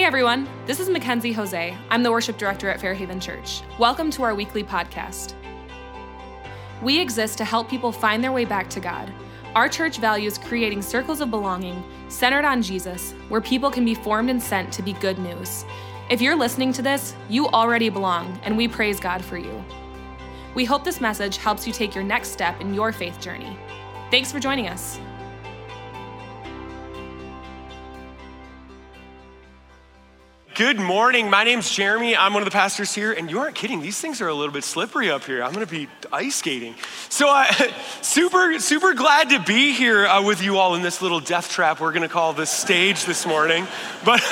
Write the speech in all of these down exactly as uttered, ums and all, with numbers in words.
everyone, this is Mackenzie Jose. I'm the worship director at Fairhaven Church. Welcome to our weekly podcast. We exist to help people find their way back to God. Our church values creating circles of belonging centered on Jesus, where people can be formed and sent to be good news. If you're listening to this, you already belong, and we praise God for you. We hope this message helps you take your next step in your faith journey. Thanks for joining us. Good morning. My name's Jeremy. I'm one of the pastors here, and you aren't kidding. These things are a little bit slippery up here. I'm going to be ice skating. So uh, super, super glad to be here uh, with you all in this little death trap we're going to call this stage this morning. But,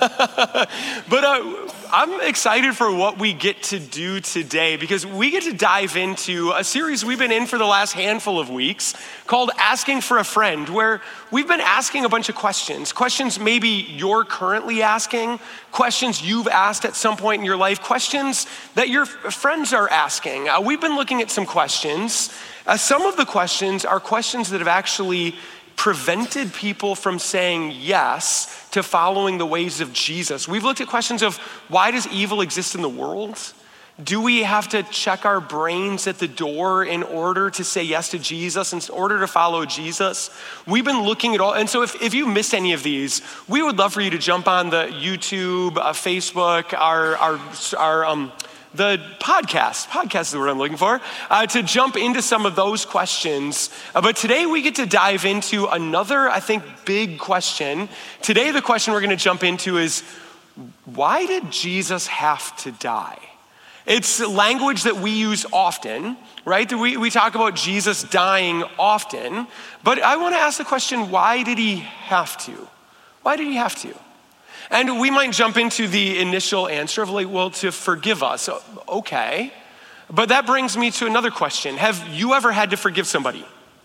but uh, I'm excited for what we get to do today because we get to dive into a series we've been in for the last handful of weeks called Asking for a Friend, where we've been asking a bunch of questions. Questions maybe you're currently asking, questions you've asked at some point in your life, questions that your friends are asking. Uh, we've been looking at some questions. Uh, some of the questions are questions that have actually prevented people from saying yes to following the ways of Jesus. We've looked at questions of why does evil exist in the world? Do we have to check our brains at the door in order to say yes to Jesus, in order to follow Jesus? We've been looking at all, and so if, if you missed any of these, we would love for you to jump on the YouTube, uh, Facebook, our, our, our um, the podcast, podcast is the word I'm looking for, uh, to jump into some of those questions. Uh, but today we get to dive into another, I think, big question. Today the question we're gonna jump into is, why did Jesus have to die? It's language that we use often, right? We, we talk about Jesus dying often, but I wanna ask the question, why did he have to? Why did he have to? And we might jump into the initial answer of like, well, to forgive us. Okay. But that brings me to another question. Have you ever had to forgive somebody?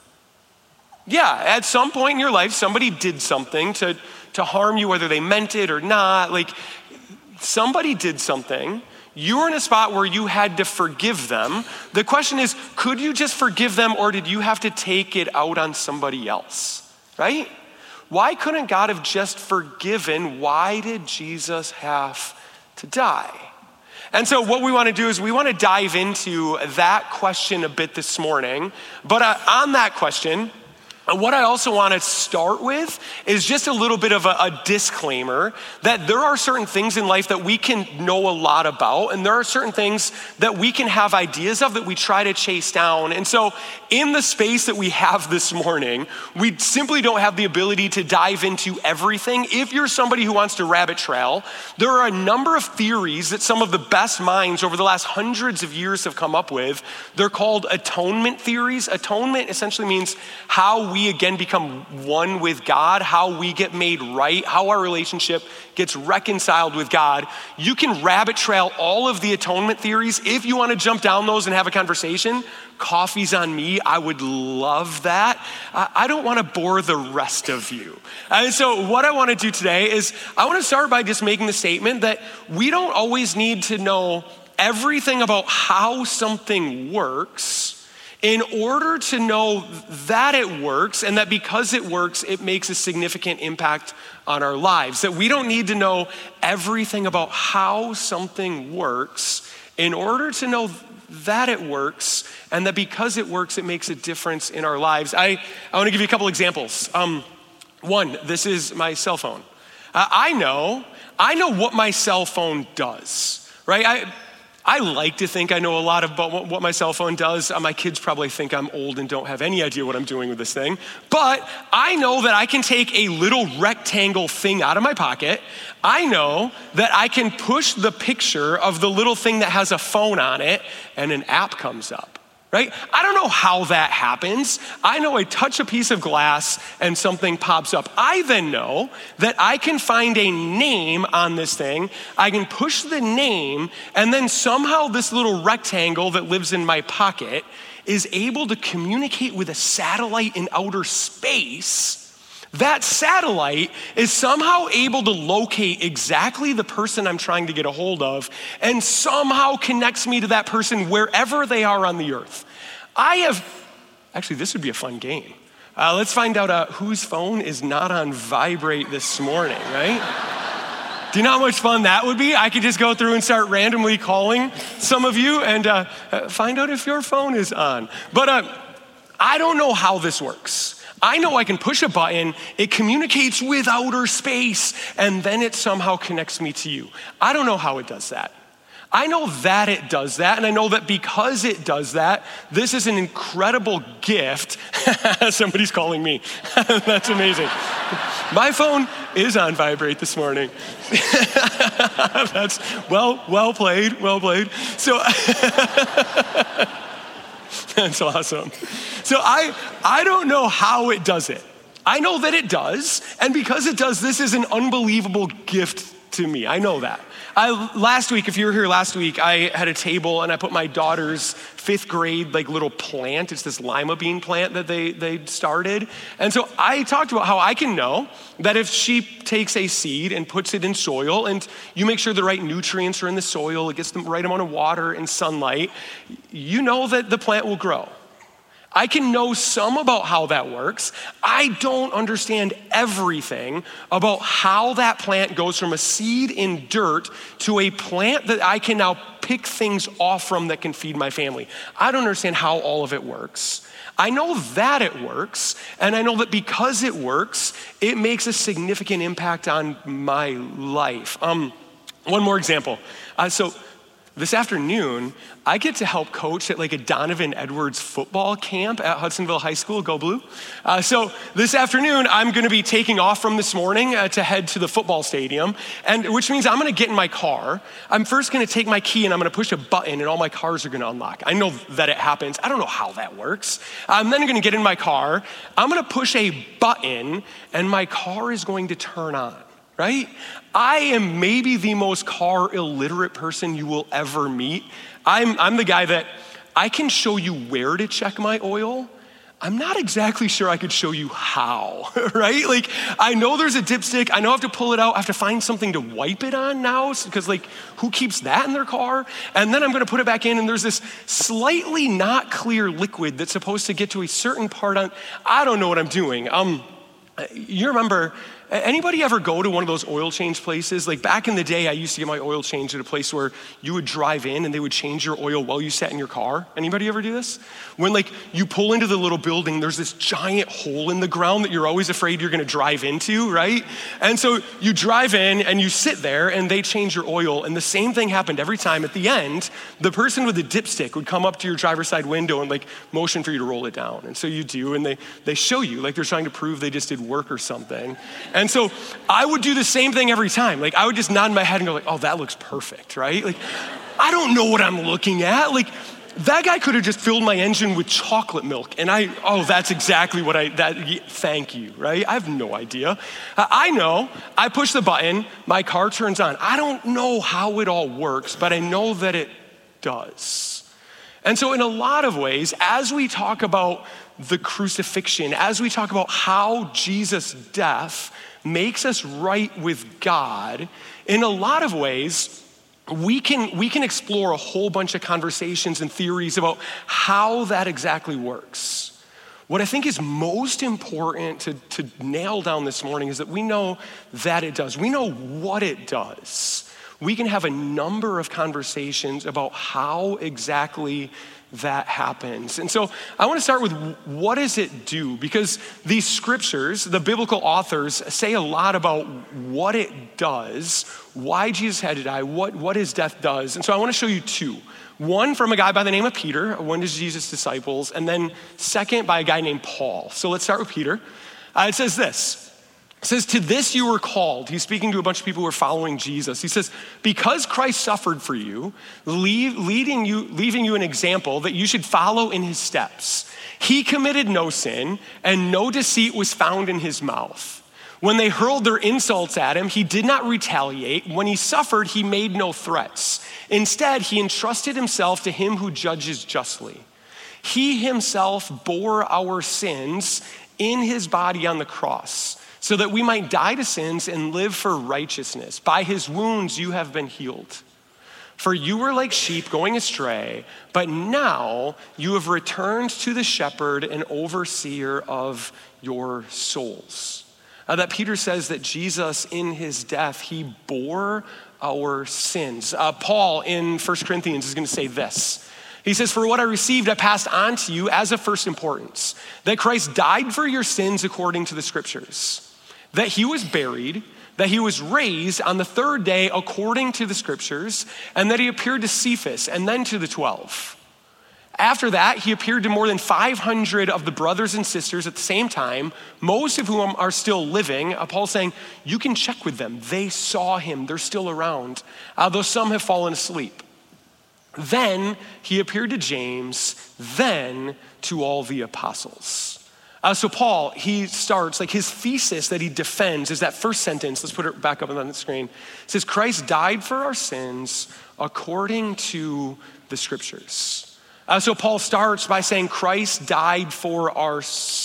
Yeah, at some point in your life, somebody did something to, to harm you, whether they meant it or not. Like, somebody did something. You were in a spot where you had to forgive them. The question is, could you just forgive them, or did you have to take it out on somebody else, right? Why couldn't God have just forgiven? Why did Jesus have to die? And so what we want to do is we want to dive into that question a bit this morning. But uh, on that question, what I also want to start with is just a little bit of a, a disclaimer that there are certain things in life that we can know a lot about, and there are certain things that we can have ideas of that we try to chase down. And so in the space that we have this morning, we simply don't have the ability to dive into everything. If you're somebody who wants to rabbit trail, there are a number of theories that some of the best minds over the last hundreds of years have come up with. They're called atonement theories. Atonement essentially means how we again become one with God, how we get made right, how our relationship gets reconciled with God. You can rabbit trail all of the atonement theories. If you want to jump down those and have a conversation, coffee's on me. I would love that. I don't want to bore the rest of you. And so what I want to do today is I want to start by just making the statement that we don't always need to know everything about how something works in order to know that it works, and that because it works, it makes a significant impact on our lives. That we don't need to know everything about how something works in order to know that it works, and that because it works, it makes a difference in our lives. I, I wanna give you a couple examples. Um, one, this is my cell phone. Uh, I know, I know what my cell phone does, right? I, I like to think I know a lot about what my cell phone does. My kids probably think I'm old and don't have any idea what I'm doing with this thing. But I know that I can take a little rectangle thing out of my pocket. I know that I can push the picture of the little thing that has a phone on it and an app comes up. Right? I don't know how that happens. I know I touch a piece of glass and something pops up. I then know that I can find a name on this thing. I can push the name, and then somehow this little rectangle that lives in my pocket is able to communicate with a satellite in outer space. That satellite is somehow able to locate exactly the person I'm trying to get a hold of and somehow connects me to that person wherever they are on the earth. I have, actually this would be a fun game. Uh, let's find out uh, whose phone is not on vibrate this morning, right? Do you know how much fun that would be? I could just go through and start randomly calling some of you and uh, find out if your phone is on. But uh, I don't know how this works. I know I can push a button, it communicates with outer space, and then it somehow connects me to you. I don't know how it does that. I know that it does that, and I know that because it does that, this is an incredible gift. Somebody's calling me. That's amazing. My phone is on vibrate this morning. That's well, well played, well played. So that's awesome. So I, I don't know how it does it. I know that it does, and because it does, this is an unbelievable gift to me. I know that. I, last week, if you were here last week, I had a table and I put my daughter's fifth grade like little plant. It's this lima bean plant that they, they started. And so I talked about how I can know that if she takes a seed and puts it in soil and you make sure the right nutrients are in the soil, it gets the right amount of water and sunlight, you know that the plant will grow. I can know some about how that works. I don't understand everything about how that plant goes from a seed in dirt to a plant that I can now pick things off from that can feed my family. I don't understand how all of it works. I know that it works, and I know that because it works, it makes a significant impact on my life. Um, one more example. Uh, so this afternoon, I get to help coach at like a Donovan Edwards football camp at Hudsonville High School, go blue. Uh, so this afternoon, I'm gonna be taking off from this morning uh, to head to the football stadium, and which means I'm gonna get in my car. I'm first gonna take my key and I'm gonna push a button and all my cars are gonna unlock. I know that it happens. I don't know how that works. I'm then gonna get in my car. I'm gonna push a button and my car is going to turn on. Right? I am maybe the most car illiterate person you will ever meet. I'm, I'm the guy that I can show you where to check my oil. I'm not exactly sure I could show you how, right? Like, I know there's a dipstick. I know I have to pull it out. I have to find something to wipe it on now because, like, who keeps that in their car? And then I'm going to put it back in, and there's this slightly not clear liquid that's supposed to get to a certain part on. I don't know what I'm doing. Um, you remember... Anybody ever go to one of those oil change places? Like back in the day, I used to get my oil changed at a place where you would drive in and they would change your oil while you sat in your car. Anybody ever do this? When like you pull into the little building, there's this giant hole in the ground that you're always afraid you're gonna drive into, right? And so you drive in and you sit there and they change your oil, and the same thing happened every time. At the end, the person with the dipstick would come up to your driver's side window and like motion for you to roll it down. And so you do, and they, they show you like they're trying to prove they just did work or something. And so I would do the same thing every time. Like I would just nod my head and go like, oh, that looks perfect, right? Like, I don't know what I'm looking at. Like that guy could have just filled my engine with chocolate milk. And I, oh, that's exactly what I, that, thank you, right? I have no idea. I know, I push the button, my car turns on. I don't know how it all works, but I know that it does. And so in a lot of ways, as we talk about the crucifixion, as we talk about how Jesus' death makes us right with God, in a lot of ways, we can, we can explore a whole bunch of conversations and theories about how that exactly works. What I think is most important to, to nail down this morning is that we know that it does. We know what it does. We can have a number of conversations about how exactly that happens. And so I want to start with what does it do? Because these scriptures, the biblical authors say a lot about what it does, why Jesus had to die, what, what his death does. And so I want to show you two. One from a guy by the name of Peter, one of Jesus' disciples, and then second by a guy named Paul. So let's start with Peter. Uh, it says this. It says, to this you were called. He's speaking to a bunch of people who are following Jesus. He says, because Christ suffered for you, leave, leading you, leaving you an example that you should follow in his steps. He committed no sin, and no deceit was found in his mouth. When they hurled their insults at him, he did not retaliate. When he suffered, he made no threats. Instead, he entrusted himself to him who judges justly. He himself bore our sins in his body on the cross, so that we might die to sins and live for righteousness. By his wounds you have been healed. For you were like sheep going astray, but now you have returned to the shepherd and overseer of your souls. Uh, that Peter says that Jesus, in his death, he bore our sins. Uh, Paul in First Corinthians is gonna say this. He says, for what I received, I passed on to you as of first importance, that Christ died for your sins according to the scriptures, that he was buried, that he was raised on the third day according to the scriptures, and that he appeared to Cephas and then to the twelve. After that, he appeared to more than five hundred of the brothers and sisters at the same time, most of whom are still living. Uh, Paul's saying, you can check with them. They saw him. They're still around, uh, though some have fallen asleep. Then he appeared to James, then to all the apostles. Uh, so Paul, he starts, like his thesis that he defends is that first sentence. Let's put it back up on the screen. It says, Christ died for our sins according to the scriptures. Uh, so Paul starts by saying Christ died for our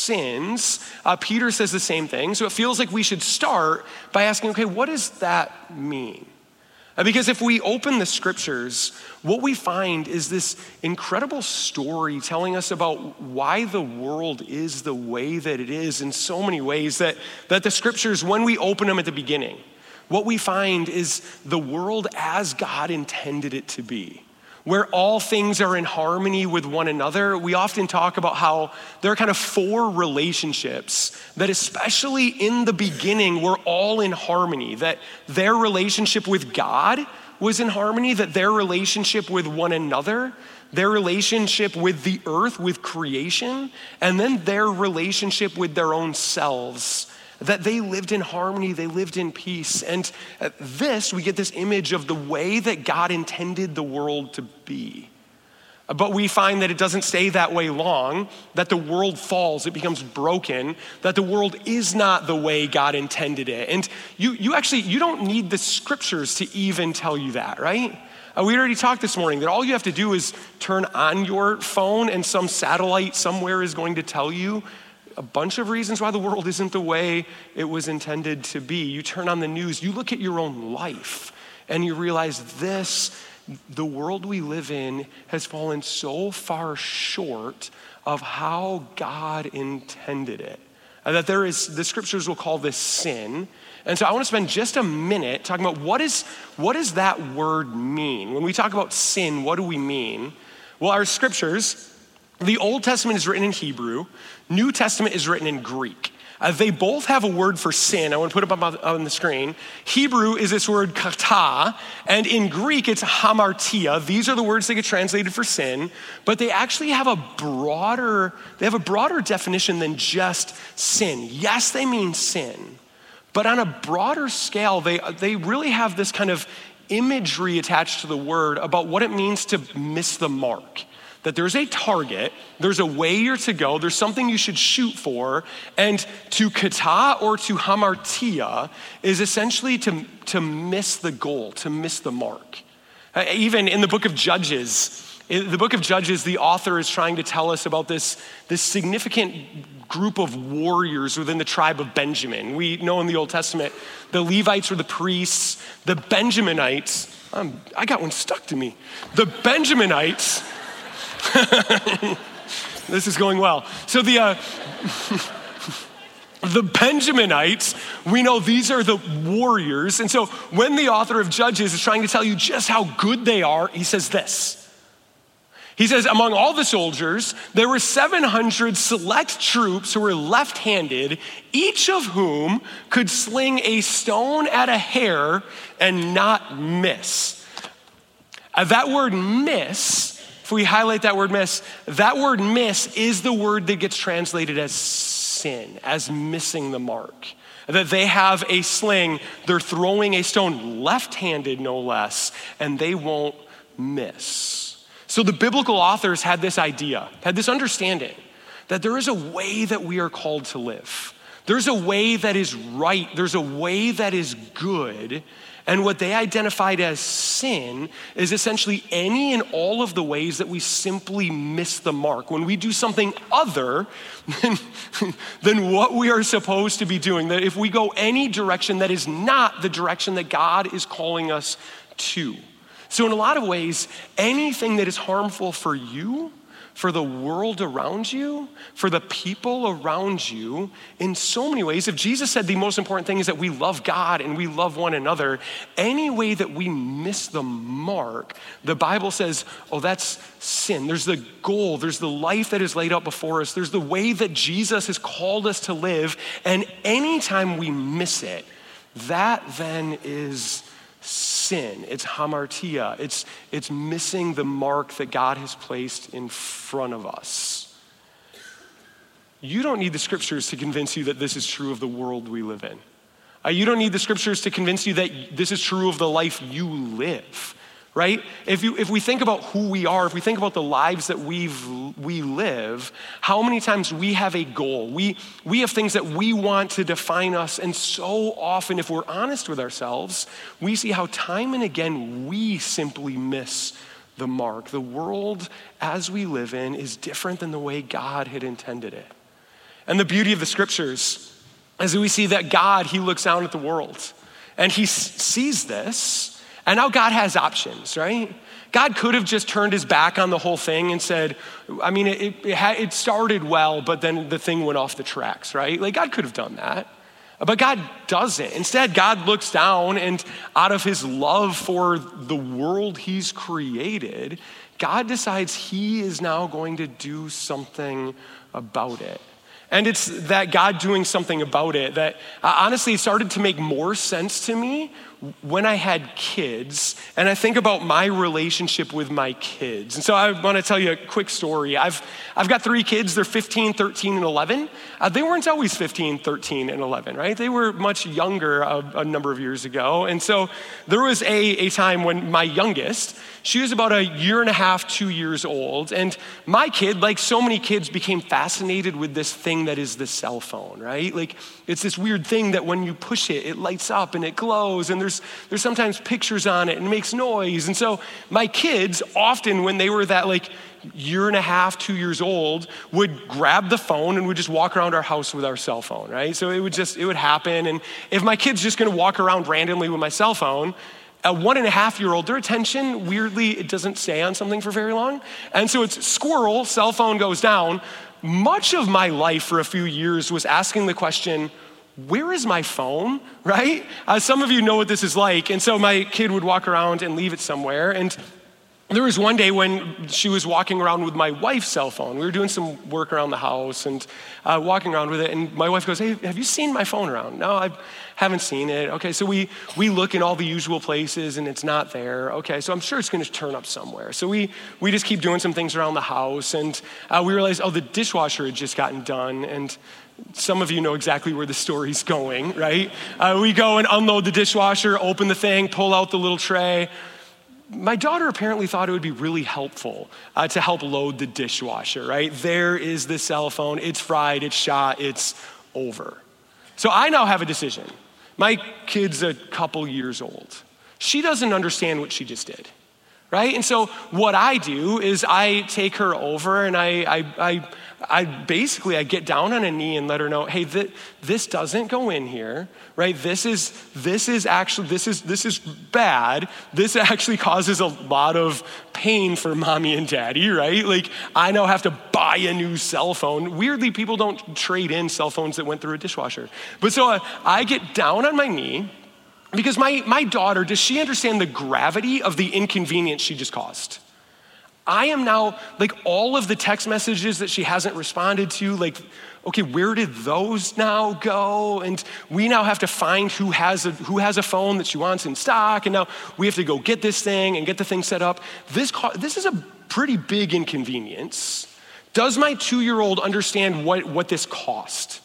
sins. Uh, Peter says the same thing. So it feels like we should start by asking, okay, what does that mean? Uh, because if we open the scriptures, what we find is this incredible story telling us about why the world is the way that it is in so many ways that, that the scriptures, when we open them at the beginning, what we find is the world as God intended it to be, where all things are in harmony with one another. We often talk about how there are kind of four relationships that, especially in the beginning, were all in harmony, that their relationship with God was in harmony, that their relationship with one another, their relationship with the earth, with creation, and then their relationship with their own selves, that they lived in harmony, they lived in peace. And this, we get this image of the way that God intended the world to be. But we find that it doesn't stay that way long, that the world falls, it becomes broken, that the world is not the way God intended it. And you, you actually, you don't need the scriptures to even tell you that, right? Uh, we already talked this morning that all you have to do is turn on your phone and some satellite somewhere is going to tell you a bunch of reasons why the world isn't the way it was intended to be. You turn on the news, you look at your own life, and you realize this, the world we live in has fallen so far short of how God intended it. And that there is, the scriptures will call this sin. And so I want to spend just a minute talking about what is, what does that word mean? When we talk about sin, what do we mean? Well, our scriptures, the Old Testament is written in Hebrew, New Testament is written in Greek. Uh, they both have a word for sin. I want to put it up on, on the screen. Hebrew is this word kata, and in Greek it's hamartia. These are the words that get translated for sin, but they actually have a broader, they have a broader definition than just sin. Yes, they mean sin, but on a broader scale, they, they really have this kind of imagery attached to the word about what it means to miss the mark. That there's a target, there's a way you're to go, there's something you should shoot for, and to kata or to hamartia is essentially to, to miss the goal, to miss the mark. Uh, even in the book of Judges, in the book of Judges, the author is trying to tell us about this, this significant group of warriors within the tribe of Benjamin. We know in the Old Testament, the Levites were the priests, the Benjaminites, um, I got one stuck to me, the Benjaminites, this is going well. So the uh, the Benjaminites, we know these are the warriors. And so when the author of Judges is trying to tell you just how good they are, he says this. He says, among all the soldiers, there were seven hundred select troops who were left-handed, each of whom could sling a stone at a hare and not miss. Uh, that word miss, if we highlight that word miss, that word miss is the word that gets translated as sin, as missing the mark. That they have a sling, they're throwing a stone, left-handed no less, and they won't miss. So the biblical authors had this idea, had this understanding that there is a way that we are called to live. There's a way that is right, there's a way that is good. And what they identified as sin is essentially any and all of the ways that we simply miss the mark. When we do something other than, than what we are supposed to be doing. That if we go any direction that is not the direction that God is calling us to. So in a lot of ways, anything that is harmful for you for the world around you, for the people around you in so many ways. If Jesus said the most important thing is that we love God and we love one another, any way that we miss the mark, the Bible says, oh, that's sin. There's the goal, there's the life that is laid out before us, there's the way that Jesus has called us to live, and anytime we miss it, that then is sin. It's hamartia. It's, it's missing the mark that God has placed in front of us. You don't need the scriptures to convince you that this is true of the world we live in. Uh, you don't need the scriptures to convince you that this is true of the life you live, right? If you if we think about who we are, if we think about the lives that we've we live, how many times we have a goal. We we have things that we want to define us, and so often, if we're honest with ourselves, we see how time and again we simply miss the mark. The world as we live in is different than the way God had intended it. And the beauty of the scriptures is that we see that God, he looks down at the world and he sees this. And now God has options, right? God could have just turned his back on the whole thing and said, I mean, it, it, had, it started well, but then the thing went off the tracks, right? Like God could have done that, but God doesn't. Instead, God looks down and out of his love for the world he's created, God decides he is now going to do something about it. And it's that God doing something about it that uh, honestly started to make more sense to me when I had kids, and I think about my relationship with my kids. And so I want to tell you a quick story. I've I've got three kids. They're fifteen, thirteen, and eleven. Uh, they weren't always fifteen, thirteen, and eleven, right? They were much younger a, a number of years ago. And so there was a, a time when my youngest, she was about a year and a half, two years old. And my kid, like so many kids, became fascinated with this thing that is the cell phone, right? Like it's this weird thing that when you push it, it lights up and it glows, and there's there's sometimes pictures on it and it makes noise. And so my kids often, when they were that like year and a half, two years old, would grab the phone and would just walk around our house with our cell phone, right? So it would just, it would happen. And if my kid's just gonna walk around randomly with my cell phone, a one and a half year old, their attention, weirdly, it doesn't stay on something for very long. And so it's squirrel, cell phone goes down. Much of my life for a few years was asking the question, where is my phone, right? Uh, some of you know what this is like. And so my kid would walk around and leave it somewhere. And there was one day when she was walking around with my wife's cell phone. We were doing some work around the house and uh, walking around with it. And my wife goes, hey, have you seen my phone around? No, I haven't seen it. Okay, so we we look in all the usual places and it's not there. Okay, so I'm sure it's gonna turn up somewhere. So we we just keep doing some things around the house, and uh, we realized, oh, the dishwasher had just gotten done. And some of you know exactly where the story's going, right? Uh, we go and unload the dishwasher, open the thing, pull out the little tray. My daughter apparently thought it would be really helpful uh, to help load the dishwasher, right? There is the cell phone, it's fried, it's shot, it's over. So I now have a decision. My kid's a couple years old. She doesn't understand what she just did, right? And so what I do is I take her over and I, I, I, I basically, I get down on a knee and let her know, hey, th- this doesn't go in here, right? This is, this is actually, this is, this is bad. This actually causes a lot of pain for mommy and daddy, right? Like I now have to buy a new cell phone. Weirdly, people don't trade in cell phones that went through a dishwasher. But so I, I get down on my knee because my, my daughter, does she understand the gravity of the inconvenience she just caused? I am now, like all of the text messages that she hasn't responded to, like, okay, where did those now go? And we now have to find who has a, who has a phone that she wants in stock, and now we have to go get this thing and get the thing set up. This, this is a pretty big inconvenience. Does my two-year-old understand what, what this cost?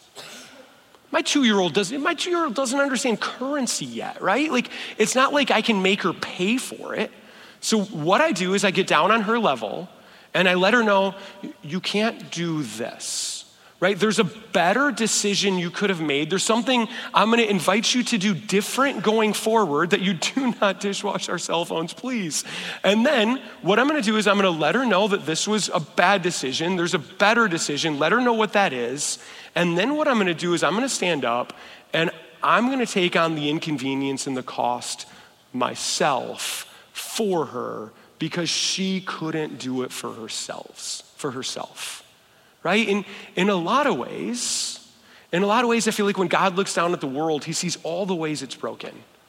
My two-year-old doesn't, my two-year-old doesn't understand currency yet, right? Like, it's not like I can make her pay for it. So what I do is I get down on her level and I let her know, you can't do this, right? There's a better decision you could have made. There's something I'm gonna invite you to do different going forward, that you do not dishwash our cell phones, please. And then what I'm gonna do is I'm gonna let her know that this was a bad decision. There's a better decision. Let her know what that is. And then what I'm gonna do is I'm gonna stand up and I'm gonna take on the inconvenience and the cost myself for her, because she couldn't do it for herself. for herself, right? In, in a lot of ways, in a lot of ways, I feel like when God looks down at the world, he sees all the ways it's broken.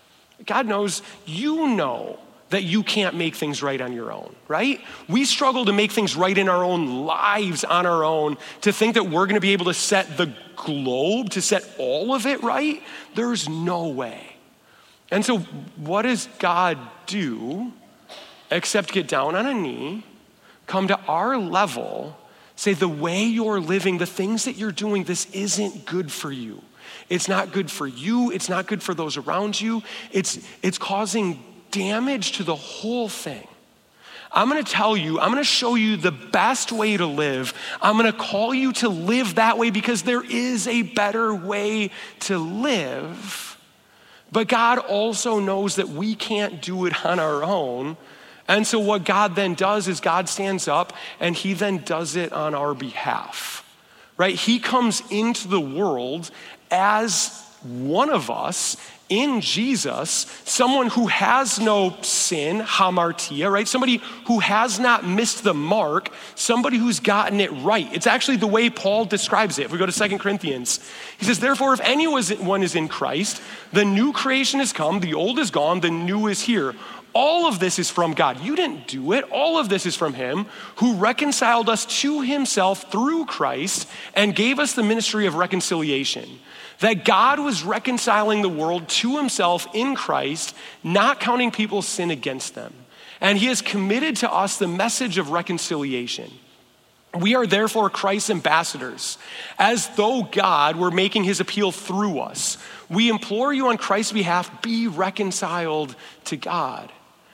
God knows, you know that you can't make things right on your own, right? We struggle to make things right in our own lives on our own, to think that we're gonna be able to set the globe, to set all of it right. There's no way. And so what does God do except get down on a knee, come to our level, say the way you're living, the things that you're doing, this isn't good for you. It's not good for you. It's not good for those around you. It's, it's causing damage to the whole thing. I'm gonna tell you, I'm gonna show you the best way to live. I'm gonna call you to live that way because there is a better way to live. But God also knows that we can't do it on our own. And so what God then does is God stands up and he then does it on our behalf, right? He comes into the world as one of us in Jesus, someone who has no sin, hamartia, right? Somebody who has not missed the mark, somebody who's gotten it right. It's actually the way Paul describes it. If we go to Second Corinthians, he says, therefore, if anyone is in Christ, the new creation has come, the old is gone, the new is here. All of this is from God. You didn't do it. All of this is from him who reconciled us to himself through Christ and gave us the ministry of reconciliation. That God was reconciling the world to himself in Christ, not counting people's sin against them. And he has committed to us the message of reconciliation. We are therefore Christ's ambassadors, as though God were making his appeal through us. We implore you on Christ's behalf, be reconciled to God.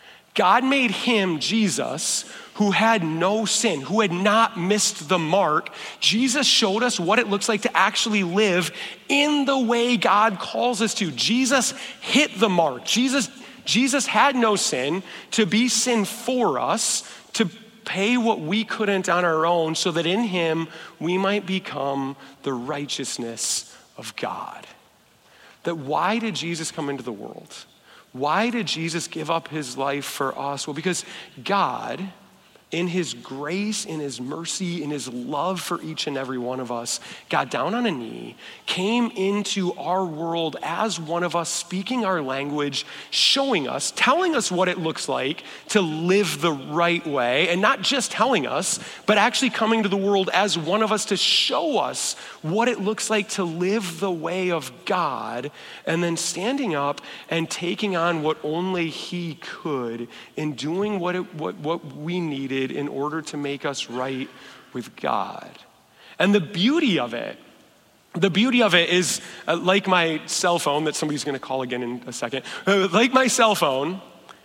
God made him, Jesus, who had no sin, who had not missed the mark. Jesus showed us what it looks like to actually live in the way God calls us to. Jesus hit the mark. Jesus, Jesus had no sin to be sin for us, to pay what we couldn't on our own, so that in him we might become the righteousness of God. That why did Jesus come into the world? Why did Jesus give up his life for us? Well, because God, in his grace, in his mercy, in his love for each and every one of us, got down on a knee, came into our world as one of us, speaking our language, showing us, telling us what it looks like to live the right way, and not just telling us, but actually coming to the world as one of us to show us what it looks like to live the way of God, and then standing up and taking on what only he could in doing what, it, what, what we needed in order to make us right with God. And the beauty of it, the beauty of it is uh, like my cell phone that somebody's gonna call again in a second, uh, like my cell phone,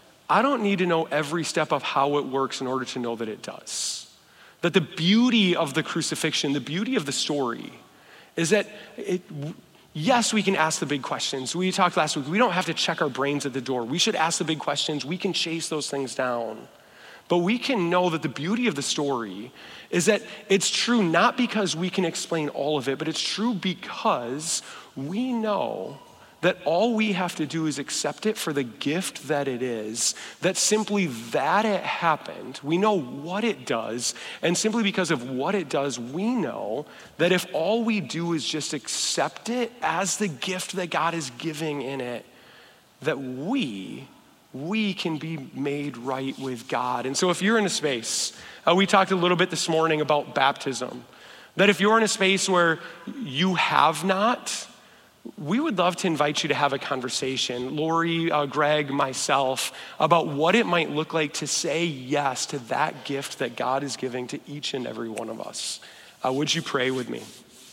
I don't need to know every step of how it works in order to know that it does. That the beauty of the crucifixion, the beauty of the story is that it, yes, we can ask the big questions. We talked last week, we don't have to check our brains at the door. We should ask the big questions. We can chase those things down. But we can know that the beauty of the story is that it's true not because we can explain all of it, but it's true because we know that all we have to do is accept it for the gift that it is, that simply that it happened, we know what it does, and simply because of what it does, we know that if all we do is just accept it as the gift that God is giving in it, that we we can be made right with God. And so if you're in a space, uh, we talked a little bit this morning about baptism, that if you're in a space where you have not, we would love to invite you to have a conversation, Lori, uh, Greg, myself, about what it might look like to say yes to that gift that God is giving to each and every one of us. Uh, would you pray with me?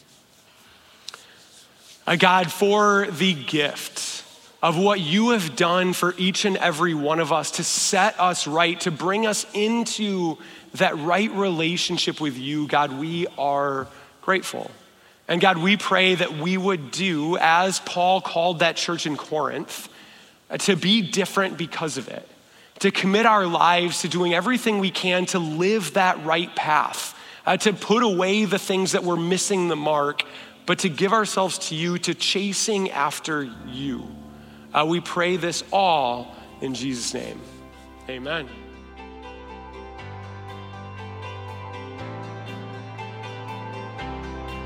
Uh, God, for the gift of what you have done for each and every one of us to set us right, to bring us into that right relationship with you, God, we are grateful. And God, we pray that we would do, as Paul called that church in Corinth, to be different because of it, to commit our lives to doing everything we can to live that right path, uh, to put away the things that we're missing the mark, but to give ourselves to you, to chasing after you. Uh, we pray this all in Jesus' name. Amen.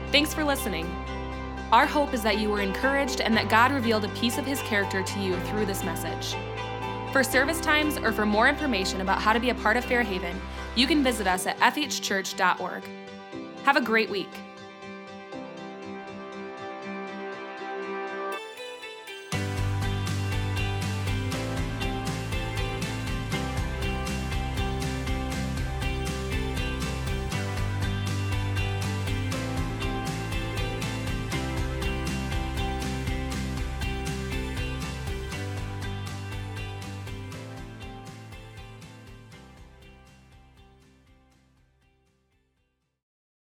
Thanks for listening. Our hope is that you were encouraged and that God revealed a piece of his character to you through this message. For service times or for more information about how to be a part of Fairhaven, you can visit us at f h church dot org. Have a great week.